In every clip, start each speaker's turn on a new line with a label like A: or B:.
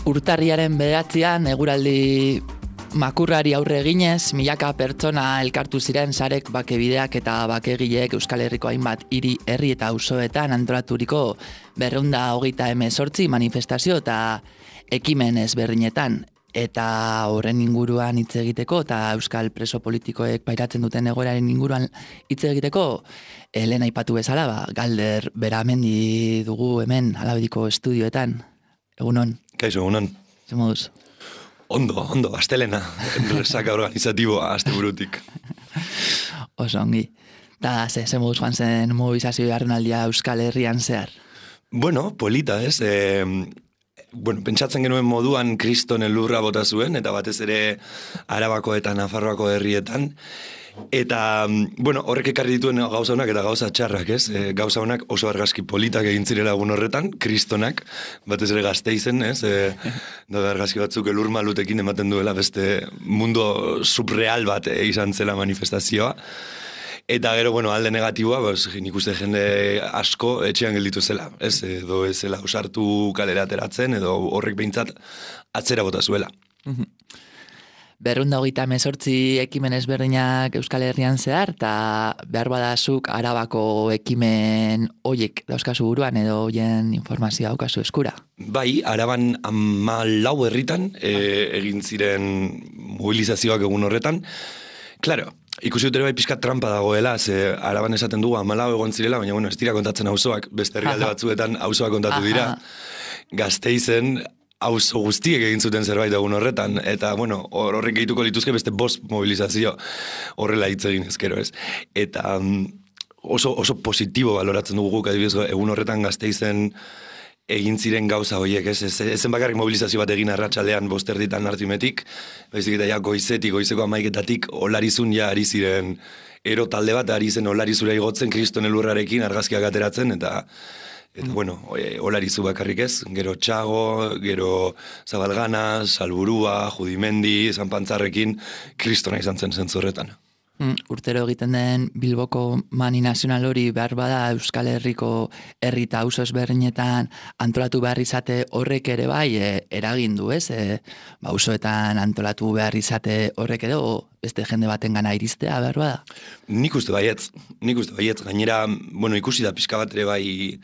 A: Urtarriaren 9an eguraldi makurrari aurre eginez, milaka pertsona elkartu ziren sarek bakebideak eta bakegileek Euskal Herriko hainbat hiri, herri eta auzoetan antolaturiko 228 manifestazio eta ekimen ezberdinetan. Eta horren inguruan hitz egiteko eta euskal preso politikoek pairatzen duten egoeraren inguruan hitz egiteko, lehen aipatu bezala, Galder Beramendi dugu hemen Alabediko estudioetan. Egunon.
B: Kaixo, egunon.
A: Zer moduz?
B: Ondo, astelena. Resaka organizatiboa, asteburutik.
A: Oso ongi. Da, zer moduz joan zen mobilizazio jarrenaldia Euskal Herrian zehar?
B: Bueno, polita, ez? Pentsatzen genuen moduan kriston elurra bota zuen, eta batez ere Arabako eta Nafarroako herrietan. Eta, horrek ekarri dituen gauza honak eta gauza txarrak, ez? Gauza honak oso argazki politak egin zirela egun horretan, kristonak, batez ere Gasteizen, ez? Argazki batzuk elur malutekin ematen duela, beste mundo subreal bat izan zela manifestazioa. Eta gero, alde negatiboa, nik uste jende asko etxean gelditu zela, ez? Edo ez zela osartu kalera ateratzen, edo horrek behintzat atzera bota zuela.
A: 238 ekimen ezberdinak Euskal Herrian zehar, eta behar badazuk Arabako ekimen hoiek dauzkazu buruan, edo hoien informazioa daukazu eskura?
B: Bai, Araban 14 herritan egin ziren mobilizazioak egun horretan. Claro, ikusi dut ere bai pixka trampa dagoela, ze Araban esaten dugu 14 egon zirela, baina ez dira kontatzen auzoak, beste herrialde batzuetan auzoak kontatu dira. Gasteizen auzo guztiek egin zuten zerbait egun horretan, eta horrek gehituko lituzke beste 5 mobilizazio horrela hitz egin ezkero, ez? Eta oso positibo baloratzen dugu guk, adibidez, egun horretan Gasteizen egin ziren gauza horiek, ez? Ezen bakarrik mobilizazio bat egin arratsaldean 5:00 artimetik, baizik eta goizeko 11:00 olarizun ari ziren ero talde bat, ari zen olarizura igotzen kriston elurrarekin argazkiak ateratzen, eta olarizu bakarrik ez, gero Txago, gero Zabalgana, Salburua, Judimendi, Zanpantzarrekin, kristona izan zen zentzu horretan.
A: Urtero egiten den Bilboko mani nazional hori behar bada Euskal Herriko herri eta auzo ezberdinetan antolatu behar izate horrek ere bai eragin du, ez? Auzoetan antolatu behar izate horrek edo beste jende baten gana iristea behar bada? Nik
B: uste baietz. Gainera, ikusi da pixka bat ere bai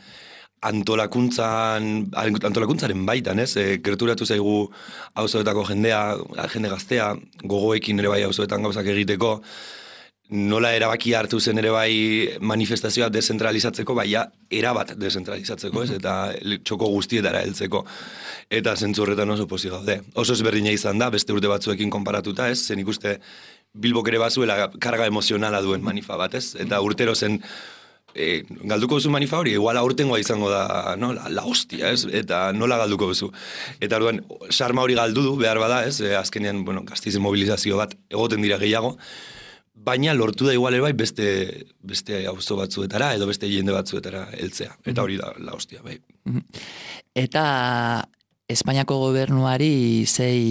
B: antolakuntzaren baitan, ez? Gerturatu zaigu auzoetako jende gaztea, gogoekin ere bai auzoetan gauzak egiteko, nola erabaki hartu zen ere bai manifestazioa dezentralizatzeko, erabat dezentralizatzeko, ez? Eta txoko guztietara heltzeko. Eta zentzu horretan oso pozik gaude. Oso ezberdina izan da, beste urte batzuekin konparatuta, ez? Zen ikuste Bilbok ere bazuela karga emozionala duen manifa bat, ez? Eta urtero zen galduko duzu manifa hori, iguala urtengoa izango da, la hostia, ez? Eta nola galduko duzu. Eta orduan, sarma hori galdu du, behar bada, ez? Azkenean, Gasteizen mobilizazio bat egoten dira gehiago, baina lortu da igual ere bai beste auzo batzuetara edo beste jende batzuetara heltzea. Eta hori da la hostia, bai.
A: Eta Espainiako gobernuari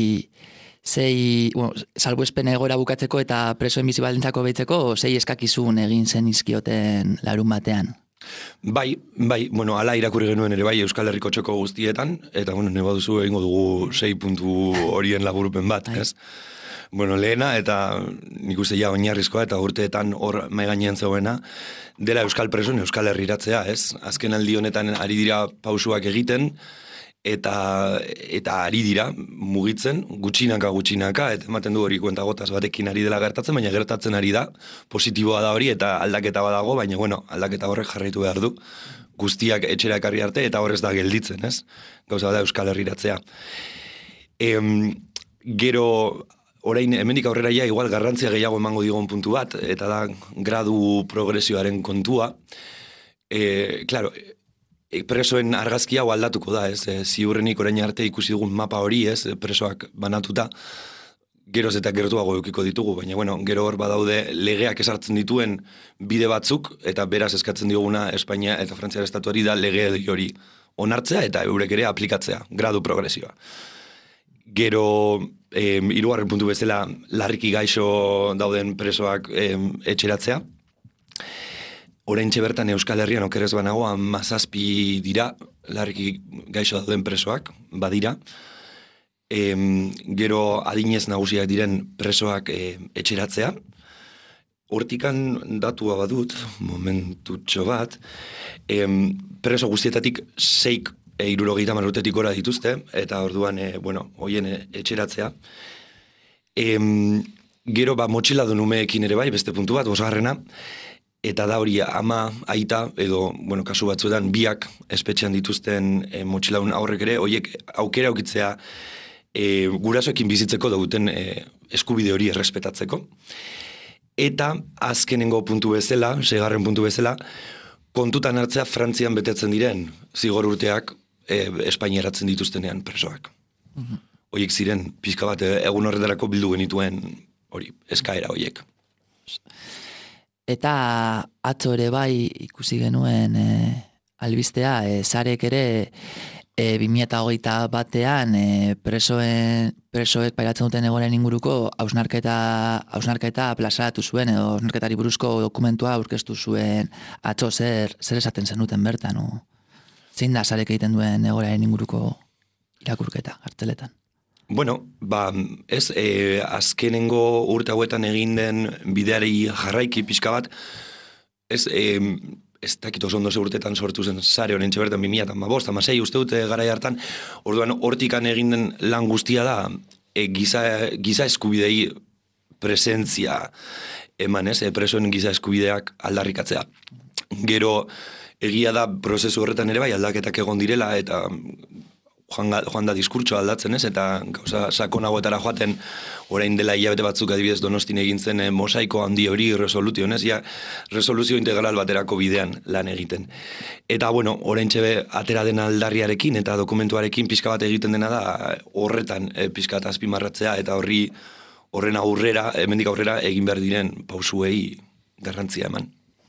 A: salbuespen egoera bukatzeko eta presoen bizi baldintzak hobetzeko 6 eskakizun egin zen izkioten larun batean.
B: Bai, ala irakurri genuen ere bai Euskal Herriko txoko guztietan, eta neba duzu egingo dugu 6 puntu horien laburupen bat, ez? Lehena, eta nik uste oinarrizkoa, eta urteetan hor mai gainean zegoena, dela Euskal presoen Euskal Herriratzea, ez? Azken aldi honetan ari dira pausuak egiten, eta ari dira mugitzen, gutxinaka, eta ematen du hori kuentagotaz batekin ari dela gertatzen, baina gertatzen ari da, positiboa da hori, eta aldaketa badago, baina aldaketa horrek jarraitu behar du, guztiak etxera ekarri arte, eta horrez da gelditzen, ez? Gauza da Euskal Herriratzea. Gero, orain, hemendik aurrera igual garrantzia gehiago emango digon puntu bat, eta da gradu progresioaren kontua. Claro, presoen argazkia hau aldatuko da, ez? Ziurrenik orain arte ikusi dugun mapa hori, ez? Presoak banatuta, geroz eta gertuago eukiko ditugu, baina gero hor badaude legeak esartzen dituen bide batzuk, eta beraz eskatzen diguna Espainia eta Frantziar estatuari da lege hori onartzea eta eurek ere aplikatzea, gradu progresioa. Gero, 3. puntu bezala, larriki gaixo dauden presoak etxeratzea. Oraintxe bertan Euskal Herrian okerez banago 17 dira larriki gaixo dauden presoak, badira. gero adinez nagusiak diren presoak etxeratzea. Hortikan datua badut, momentutxo bat, preso guztietatik 6 60 urtetik gora dituzte, eta orduan, hoien etxeratzea. Gero, motxiladu numeekin ere bai, beste puntu bat, 5. Eta da hori ama, aita, edo, kasu batzuetan, biak espetxean dituzten motxiladun aurrek ere, horiek aukera aukitzea gurasoekin bizitzeko duten eskubide hori errespetatzeko. Eta azkenengo puntu bezala, 6. puntu bezala, kontutan hartzea Frantzian betetzen diren zigor urteak espainiaratzen dituztenean presoak. Horiek ziren, pixka bat, egun horretarako bildu genituen hori, eskaera horiek.
A: Eta atzo ere bai ikusi genuen albistea, Sarek ere 2021 presoek pairatzen duten egoeren inguruko hausnarketa plazaratu zuen, edo hausnarketari buruzko dokumentua aurkeztu zuen atzo zer esaten zenuten bertan, zein da Sarek egiten duen egoeren inguruko irakurketa hartzeletan?
B: Azkenengo urte hauetan egin den bideari jarraiki pixka bat, ez dakit oso ondo urtetan sortu zen Sare honen txebertan 2015, uste dute garai hartan, orduan hortikan egin den lan guztia da, giza eskubidei presentzia eman, presoen giza eskubideak aldarrikatzea. Gero, egia da prozesu horretan ere bai aldaketak egon direla, eta joan da diskurtsoa aldatzen, eta gauza sakonagoetara joaten orain dela hilabete batzuk adibidez Donostin egin zen mosaiko handi hori resoluzio, resoluzio integral baterako bidean lan egiten. Eta orain txebe atera den aldarriarekin eta dokumentuarekin pixka bat egiten dena da horretan pixka eta azpimarratzea, eta horren aurrera, hemendik aurrera egin behar diren pausuei garrantzia eman.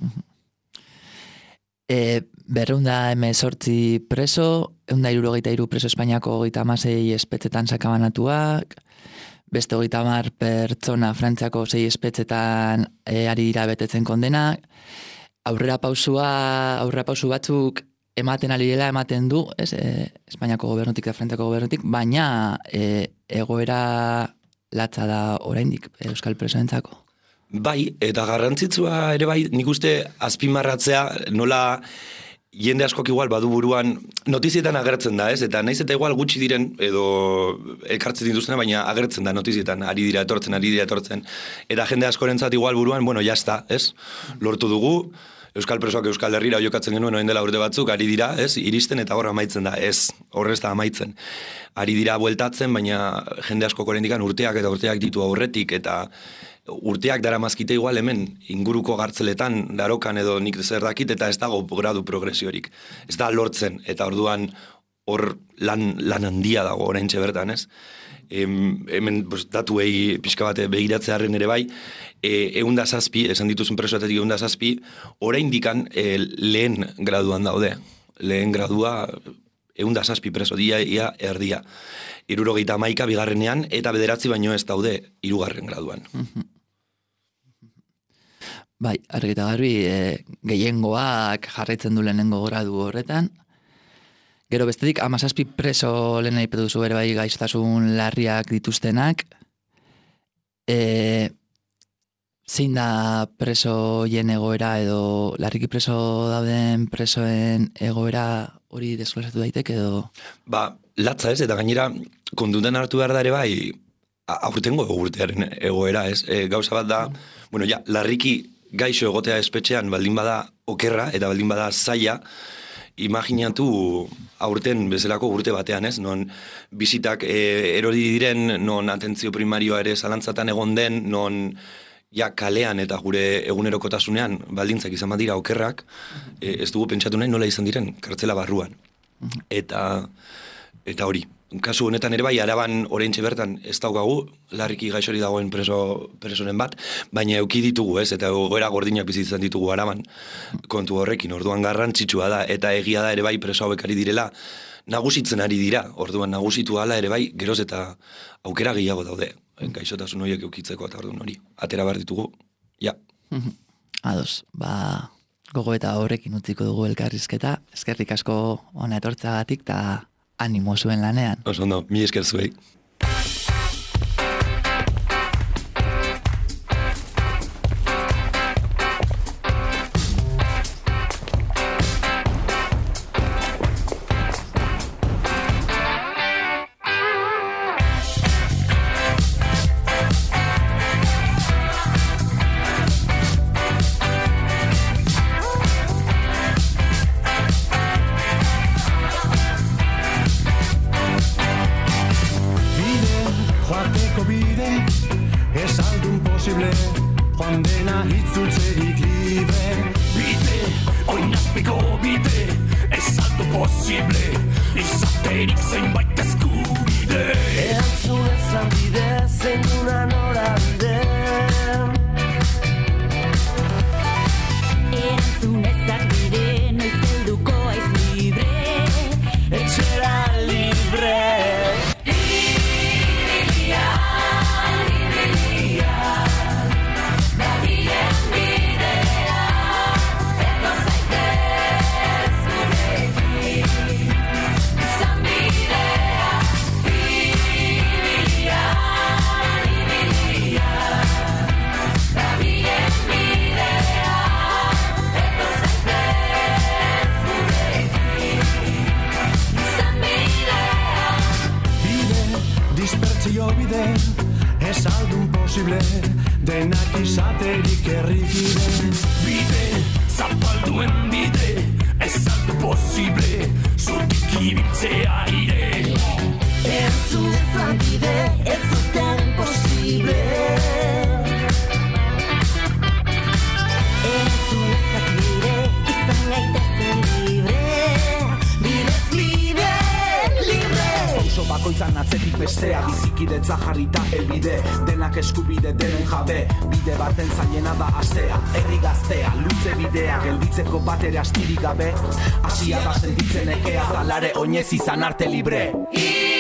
A: 218 preso, 163 preso Espainiako 36 espetxetan sakabanatuak, beste 30 pertsona Frantziako 6 espetxetan ari dira betetzen kondenak, aurrera pausu batzuk ematen ari dela ematen du, Espainiako gobernutik eta Frantziako gobernutik, baina egoera latza da oraindik euskal presoentzako.
B: Bai, eta garrantzitsua ere bai, nik uste azpimarratzea nola jende askok igual badu buruan notizietan agertzen da, eta naiz eta igual gutxi diren edo ekartzen dituzten, baina agertzen da notizietan, ari dira etortzen, eta jende askorentzat igual buruan, jazta, lortu dugu, Euskal presoak Euskal Herrira jokatzen genuen orain dela urte batzuk, ari dira, iristen eta hor amaitzen da, horrez da amaitzen. Ari dira bueltatzen, baina jende askok oraindik urteak eta urteak ditu aurretik, eta urteak daramazkite igual hemen inguruko gartzeletan darokan edo nik zer dakit, eta ez dago gradu progresiorik. Ez da lortzen, eta orduan hor lan handia dago oraintxe bertan, hemen datuei pixka bat begiratzearen ere bai, 107, esan dituzun presoatetik 107, oraindikan lehen graduan daude. Lehen gradua 107 preso, ia erdia. 71 bigarrenean, eta 9 baino ez daude 3. graduan.
A: Bai, argi eta garbi, gehiengoak jarraitzen du lehenengo gradu horretan. Gero bestetik, 17 preso lehen aipetu duzu ere bai gaixotasun larriak dituztenak. Zein da presoien egoera edo larriki preso dauden presoen egoera hori desglosatu daiteke edo?
B: Latza eta gainera kontutan hartu behar da ere bai aurtengo urtearen egoera, gauza bat da, larriki gaixo egotea espetxean baldin bada okerra eta baldin bada zaila, imaginatu aurten bezalako urte batean, non bizitak erori diren, non atentzio primarioa ere zalantzatan egon den, non kalean eta gure egunerokotasunean baldintzak izan bat dira okerrak, ez dugu pentsatu nahi nola izan diren kartzela barruan. Eta hori, kasu honetan ere bai, Araban oraintxe bertan ez daukagu, larriki gaixori dagoen presoren bat, baina euki ditugu eta egoera gordinak bizitzen ditugu Araban kontu horrekin, orduan garrantzitsua da, eta egia da ere bai preso hauek ari direla, nagusitzen ari dira, orduan nagusitu ala ere bai, geroz eta aukera gehiago daude, gaixotasun horiek eukitzeko eta orduan hori, atera behar ditugu,
A: Ados, gogo eta horrekin utziko dugu elkarrizketa, eskerrik asko hona etortzagatik eta animo zuen lanean.
B: Oso ondo, mi esker zuei.
C: posible izaterik zenbait eskubide.
D: Erantzun ezan bide, zein una norabide.
E: Erantzun ezak bide, noiz helduko aiz libre.
D: Etxera libre.
C: Dispertsio bide, ez aldun posible, denak izaterik errikide. Bide, zapalduen bide, ez aldu posible, zutik ibiltzea ire.
D: Erantzun ezan bide, ez zuten posible.
E: Erantzun ezak bide, izan gaitezen libre.
D: Bidez libre, libre.
F: Pauso bakoitzan atzetik bestea, bizikidetza jarrita elbide, denak eskubide denen jabe, bide baten zailena da astea, herri gaztea, luze bidea, gelditzeko batere astirik gabe, hasia da sentitzen ekea, talare oinez izan arte libre.